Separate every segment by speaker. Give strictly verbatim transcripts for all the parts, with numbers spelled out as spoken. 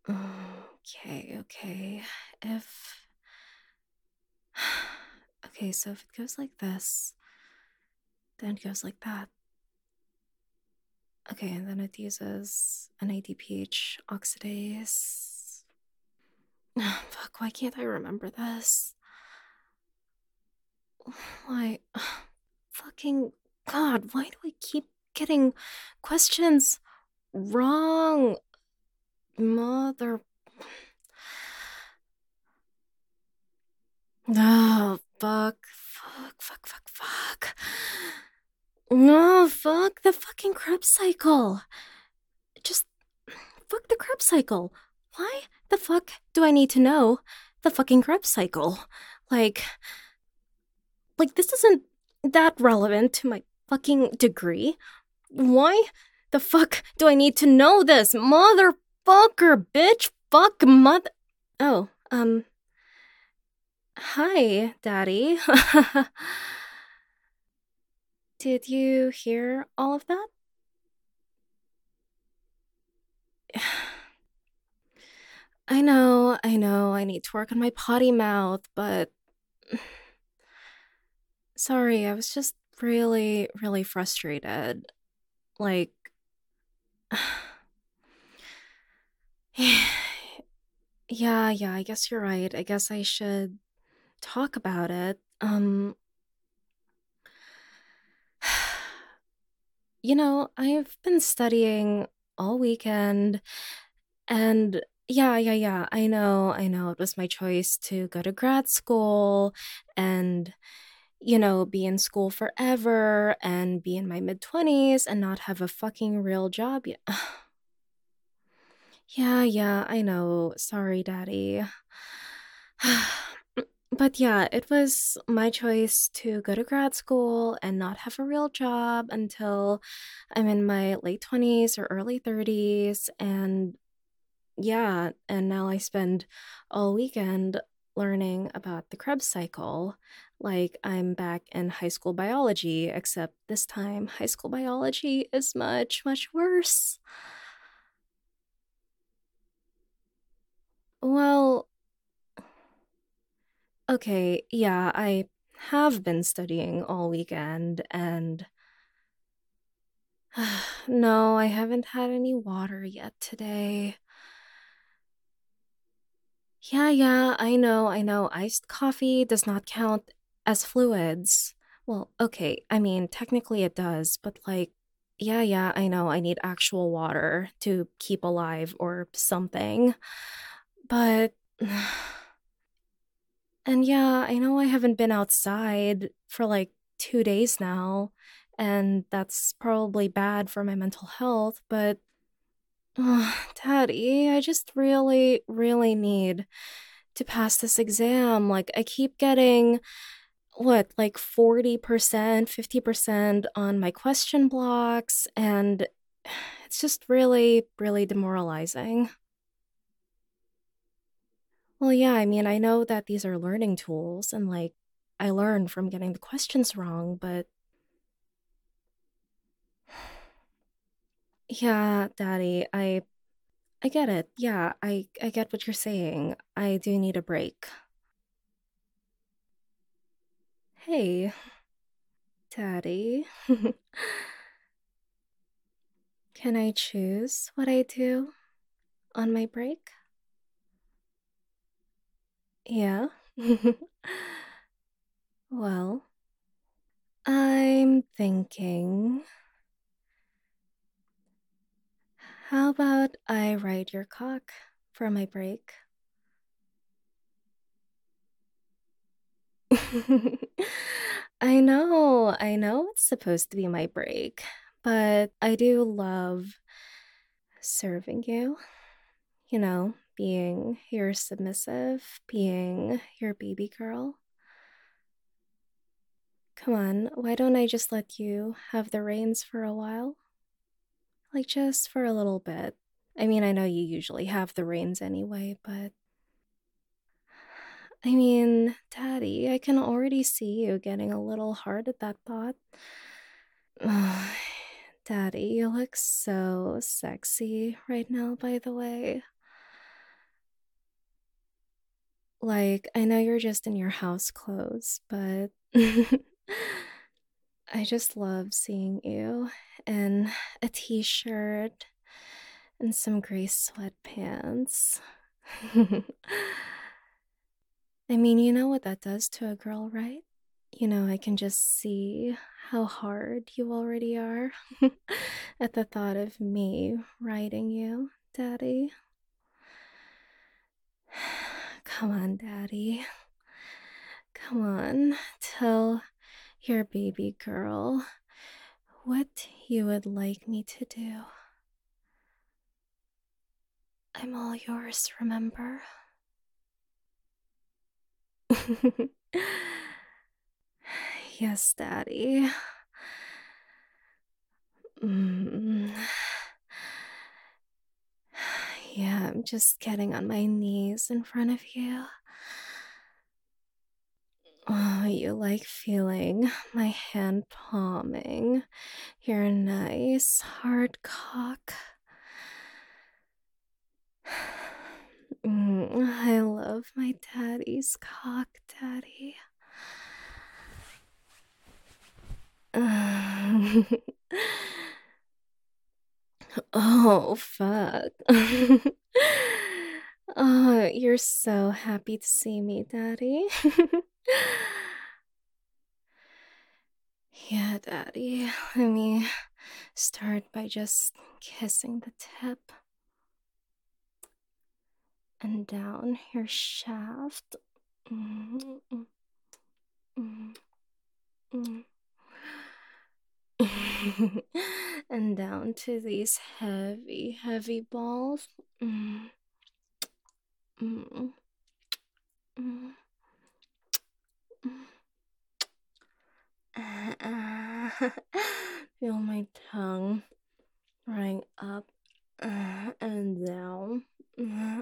Speaker 1: Okay, okay. If. Okay, so if it goes like this, then it goes like that. Okay, and then it uses an A D P H oxidase. Fuck, why can't I remember this? Why? Fucking God, why do I keep getting questions wrong? Mother. Oh, fuck, fuck, fuck, fuck, fuck. No, fuck the fucking Krebs cycle. Just fuck the Krebs cycle. Why the fuck do I need to know the fucking Krebs cycle? Like, like this isn't that relevant to my fucking degree. Why the fuck do I need to know this? Motherfucker, bitch, fuck, mother. Oh, um, hi, Daddy. Did you hear all of that? I know, I know, I need to work on my potty mouth, but sorry, I was just really, really frustrated. Like, yeah, yeah, I guess you're right. I guess I should talk about it. Um, you know, I've been studying all weekend, and yeah, yeah, yeah, I know, I know it was my choice to go to grad school and, you know, be in school forever and be in my mid twenties and not have a fucking real job yet. Yeah, yeah, I know. Sorry, Daddy. But yeah, it was my choice to go to grad school and not have a real job until I'm in my late twenties or early thirties. And yeah, and now I spend all weekend learning about the Krebs cycle. Like I'm back in high school biology, except this time high school biology is much, much worse. Well, okay, yeah, I have been studying all weekend and no, I haven't had any water yet today. Yeah, yeah, I know, I know. Iced coffee does not count as fluids. Well, okay, I mean, technically it does, but like, yeah, yeah, I know. I need actual water to keep alive or something. But, and yeah, I know I haven't been outside for like two days now, and that's probably bad for my mental health, but, oh, Daddy, I just really, really need to pass this exam. Like, I keep getting, what, like forty percent, fifty percent on my question blocks, and it's just really, really demoralizing. Well, yeah, I mean, I know that these are learning tools, and like, I learn from getting the questions wrong, but yeah, Daddy, I I get it. Yeah, I I get what you're saying. I do need a break. Hey, Daddy. Can I choose what I do on my break? Yeah. Well, I'm thinking, how about I ride your cock for my break? I know, I know it's supposed to be my break, but I do love serving you, you know, being your submissive, being your baby girl. Come on, why don't I just let you have the reins for a while? Like, just for a little bit. I mean, I know you usually have the reins anyway, but I mean, Daddy, I can already see you getting a little hard at that thought. Ugh, Daddy, you look so sexy right now, by the way. Like, I know you're just in your house clothes, but I just love seeing you in a t shirt and some gray sweatpants. I mean, you know what that does to a girl, right? You know, I can just see how hard you already are at the thought of me riding you, Daddy. Come on, Daddy. Come on, tell your baby girl what you would like me to do. I'm all yours, remember? Yes, Daddy. Mm. Yeah, I'm just getting on my knees in front of you. Oh, you like feeling my hand palming your nice hard cock. Mm, I love my daddy's cock, Daddy. Oh, fuck. Oh, you're so happy to see me, Daddy. Yeah, Daddy. Let me start by just kissing the tip and down your shaft. Mm, mm, mm, mm. And down to these heavy, heavy balls. Mm, mm, mm, mm. Uh, feel my tongue running up uh, and down. Uh,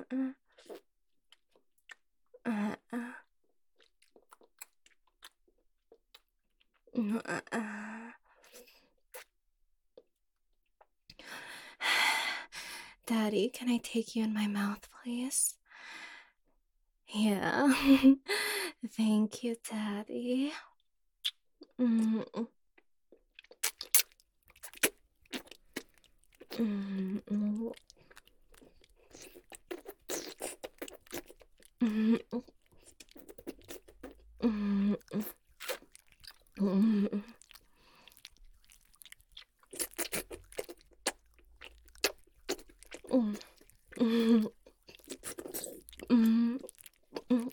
Speaker 1: uh, uh, uh, uh. Daddy, can I take you in my mouth, please? Yeah. Thank you, Daddy. Mm, mm, mm, mm, mm, mm, mm, mm, mm, mm,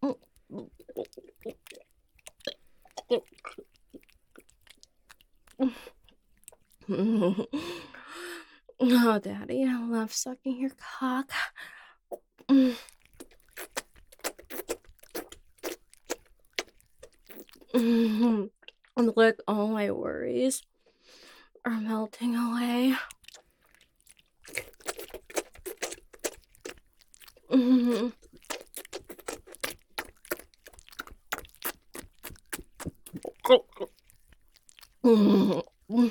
Speaker 1: mm. Oh, Daddy, I love sucking your cock. Mm, mm. And like all my worries are melting away. Mm, mm, mm.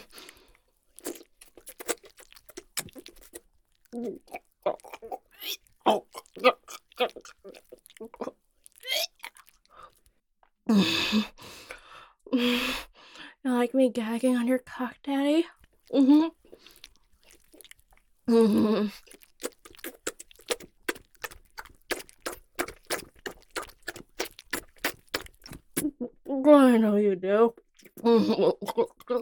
Speaker 1: You like me gagging on your cock, Daddy? Mm-hmm. Mm-hmm. I know you do. Mm-hmm.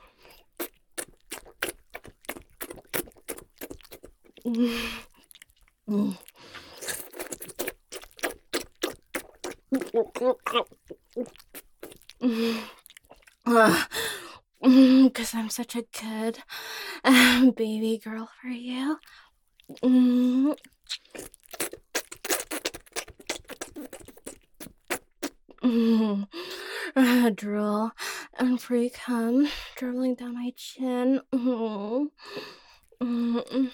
Speaker 1: Because I'm such a good um, baby girl for you. Mm. Mm. Uh, drool and free cum dribbling down my chin. Mm. Mm.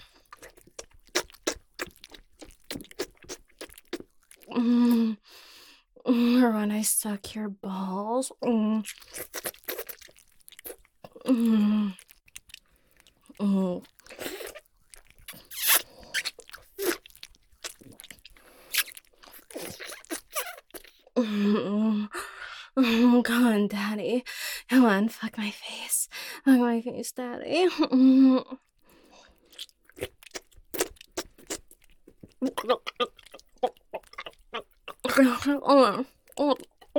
Speaker 1: Mm. Or when I suck your balls. Mm. Mm. Mm. Mm, mm, Come on, Daddy. Come on, fuck my face. Fuck my face, Daddy. Mm. Oh, oh.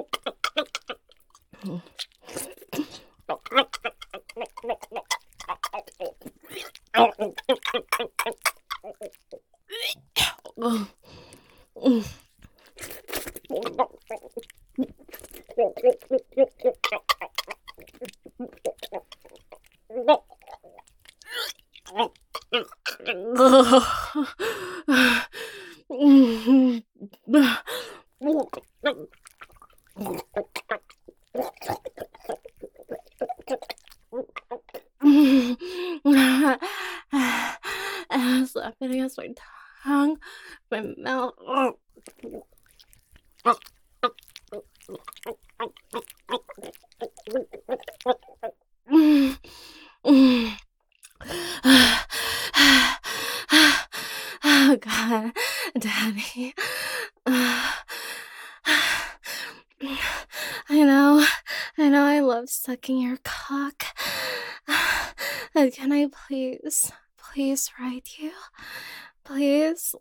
Speaker 1: Slapping against my tongue, my mouth. Oh God, Daddy. I know, I know I love sucking your cock. But can I please, please ride you? Please?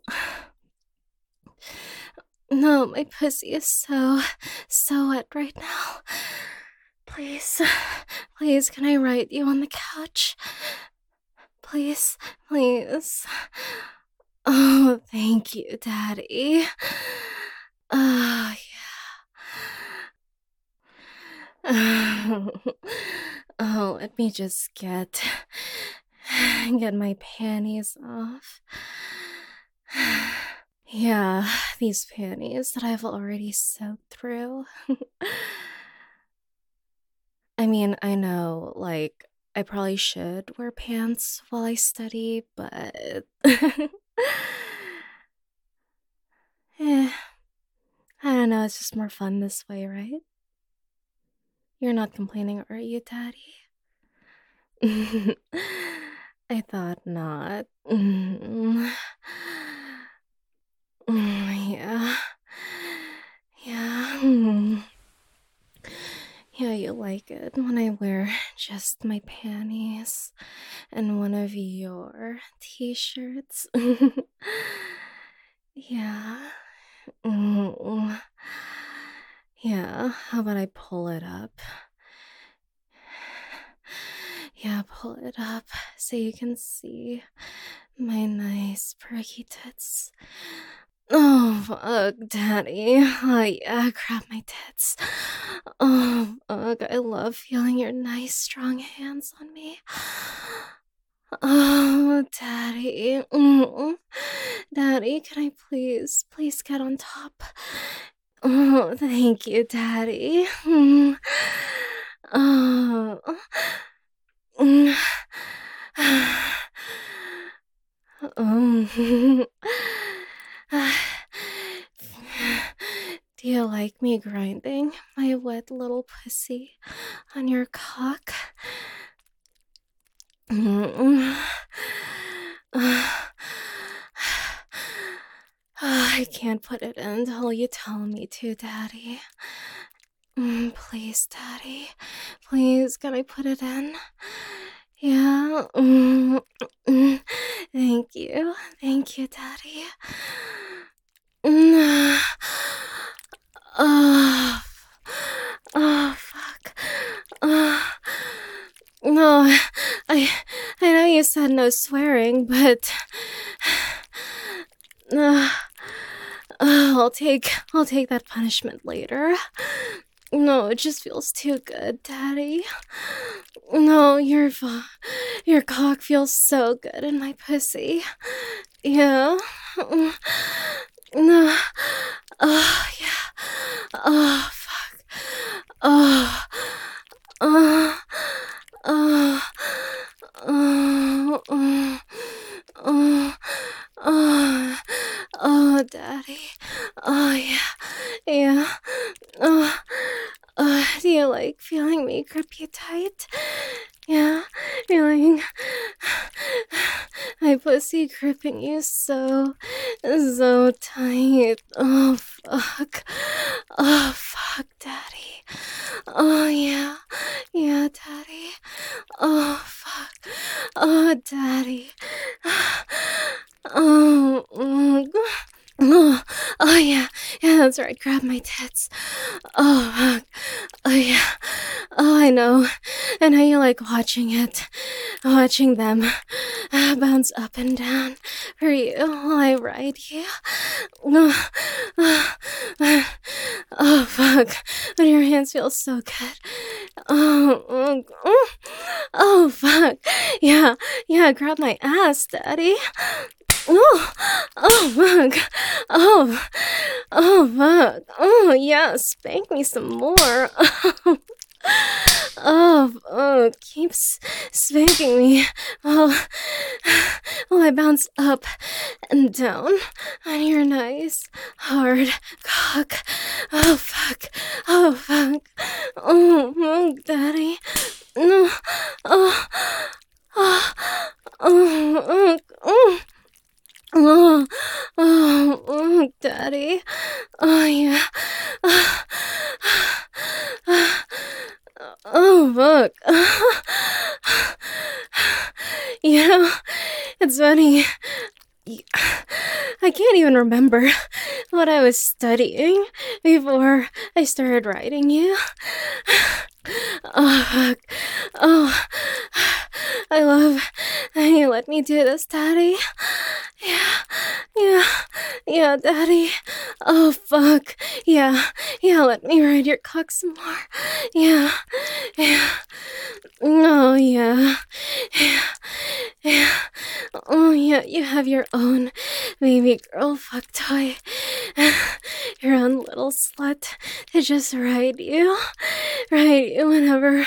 Speaker 1: No, my pussy is so, so wet right now. Please, please, can I ride you on the couch? Please, please. Oh, thank you, Daddy. Oh, yeah. Oh, let me just get get my panties off. Yeah, these panties that I've already soaked through. I mean, I know, like, I probably should wear pants while I study, but eh, I don't know, it's just more fun this way, right? You're not complaining, are you, Daddy? I thought not. Mm. Mm, yeah. Yeah. Mm. Yeah, you like it when I wear just my panties and one of your t-shirts. Yeah. Mm. Yeah, how about I pull it up? Yeah, pull it up so you can see my nice perky tits. Oh, fuck, Daddy. Oh, yeah, grab my tits. Oh, fuck, I love feeling your nice, strong hands on me. Oh, Daddy. Mm. Daddy, can I please, please get on top? Oh, thank you, Daddy. Mm. Oh. Mm. Um. Do you like me grinding my wet little pussy on your cock? I can't put it in until you tell me to, Daddy. Mm, please, Daddy. Please, can I put it in? Yeah. Mm, mm. Thank you. Thank you, Daddy. Mm. Oh, oh, fuck. Oh. No, I I know you said no swearing, but uh, I'll take I'll take that punishment later. No, it just feels too good, Daddy. No, your your cock feels so good in my pussy. Yeah. No. Oh yeah. Oh fuck. Oh. Oh. Oh. Oh. Oh. Oh. Oh. Oh, Daddy. Oh yeah. Yeah. Oh. Uh, do you like feeling me grip you tight? Yeah, feeling my pussy gripping you so, so tight. Oh, fuck. Oh, fuck, daddy. Oh, yeah. Yeah, daddy. Oh, fuck. Oh, daddy. Oh, mm, oh, oh, yeah. Yeah, that's right. Grab my tits. Oh, fuck. Oh, yeah. Oh, I know. I know you like watching it. Watching them uh, bounce up and down for you while I ride you. Oh, oh, oh, fuck. But your hands feel so good. Oh, oh, oh, oh, fuck. Yeah, yeah, grab my ass, daddy. Oh, oh, fuck. Oh, oh, fuck. Oh, yeah, spank me some more. Oh. Oh, oh, keeps spanking me while, while I bounce up and down on your nice, hard cock. Oh, fuck. Oh, fuck. Oh, oh, daddy. No. Oh, oh, oh, oh, oh, oh, oh, daddy. Oh, yeah. Oh, oh fuck. You know, it's funny. I can't even remember what I was studying before I started writing you. Oh, fuck. Oh, I love that you let me do this, daddy. Yeah, yeah, yeah, daddy. Oh, fuck. Yeah, yeah, let me ride your cock some more. Yeah, yeah. Oh, yeah. Yeah, yeah. Oh, yeah, you have your own baby girl fuck toy. Your own little slut to just ride you. Ride you whenever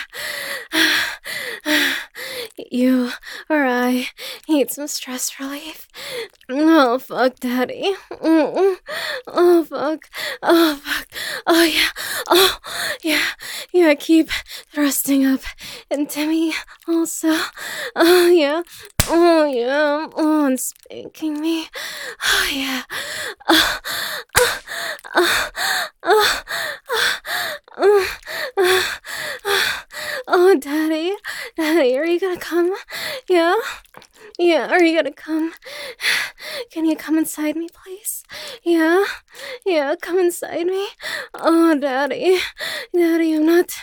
Speaker 1: you or I need some stress relief. Oh, fuck, daddy. Mm-mm. Oh, fuck. Oh, fuck. Oh, yeah. Oh, yeah. Yeah, keep thrusting up into me also. Oh, yeah. Oh, yeah. Oh, and spanking me. Oh, yeah. Oh, oh, oh, oh, oh, oh, oh, oh, daddy. Daddy, are you gonna come? Yeah? Yeah, are you gonna come? Can you come inside me, please? Yeah? Yeah, come inside me. Oh, daddy. Daddy, I'm not...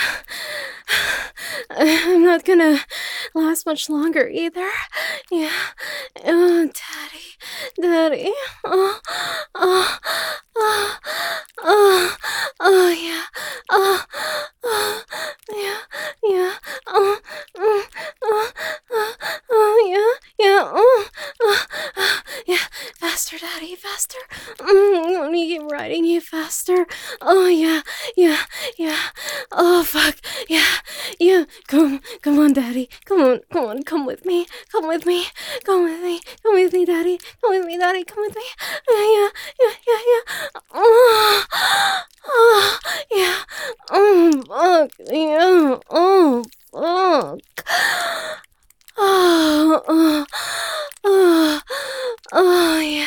Speaker 1: I'm not gonna last much longer either. Yeah. Oh, daddy. Daddy. Oh, oh, oh, oh, oh, yeah. Oh, oh, yeah, yeah. Oh, oh, oh, oh, oh, yeah, yeah. Oh, oh, oh, yeah. Faster, daddy, faster. Mm, let me keep riding you faster. Oh, yeah, yeah, yeah. Oh, fuck. Yeah, yeah. Come, come on, daddy. Come on, come on, come with me. Come with me. Come with me. Come with me, daddy. Come with me, daddy. Come with me. Yeah, yeah, yeah, yeah, yeah. Oh, oh, yeah. Oh, fuck. Yeah. Oh, fuck. Oh, oh, oh, oh, yeah.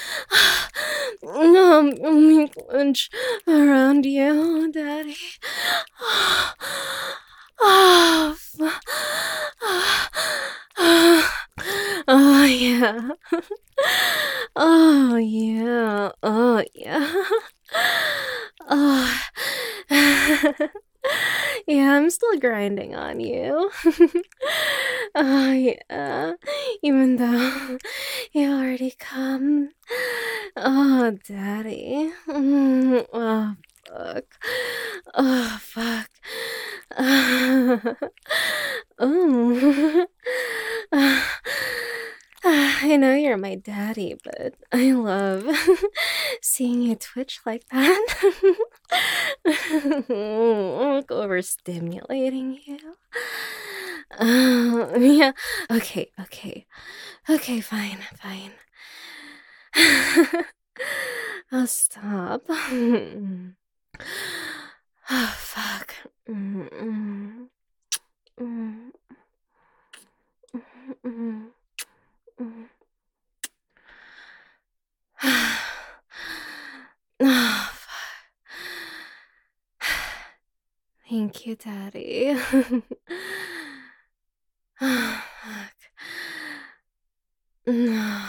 Speaker 1: No, let me clench around you, daddy. Oh, oh, oh, oh, yeah. Oh, yeah. Oh, yeah. Oh. Yeah, I'm still grinding on you. Oh, yeah. Even though you already come. Oh, daddy. Mm, oh, fuck. Oh, fuck. Oh. I know you're my daddy, but I love seeing you twitch like that. Overstimulating you. Oh, yeah. Okay, okay. Okay, fine, fine. I'll stop. Oh, fuck. Mm-mm. Mm-mm. Mm-mm. Thank you, Daddy. Fuck. No.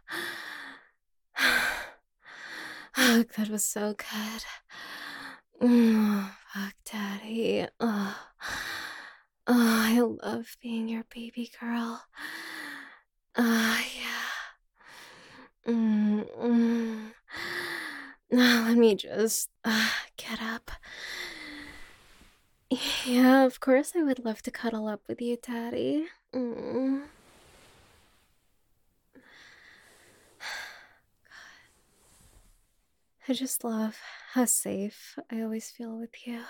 Speaker 1: Fuck, that was so good. Oh, fuck, Daddy. Oh. Oh, I love being your baby girl. Ah, yeah. Mm, mm. Now let me just uh, get up. Yeah, of course I would love to cuddle up with you, Daddy. Mm. I just love how safe I always feel with you.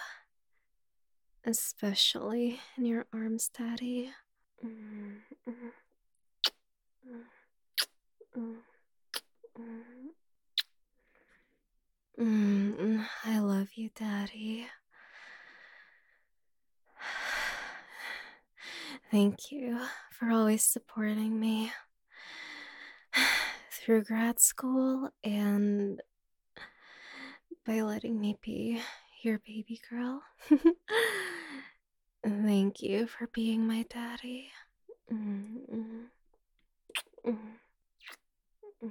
Speaker 1: Especially in your arms, Daddy. Mm, mm, mm, mm, mm. Mm, I love you, Daddy. Thank you for always supporting me through grad school and by letting me be your baby girl. Thank you for being my daddy. Mm, mm, mm, mm.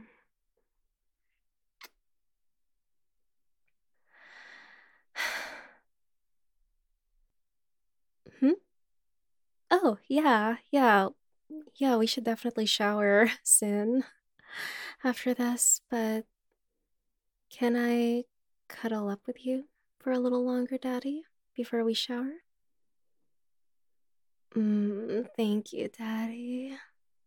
Speaker 1: Hmm? Oh, yeah, yeah. Yeah, we should definitely shower soon after this, but can I cuddle up with you for a little longer, Daddy, before we shower? Mm, thank you, Daddy.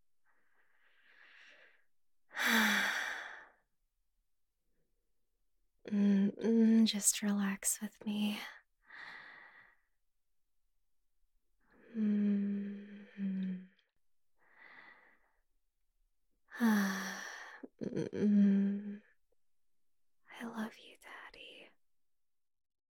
Speaker 1: Mm, mm, just relax with me. Mm, mm,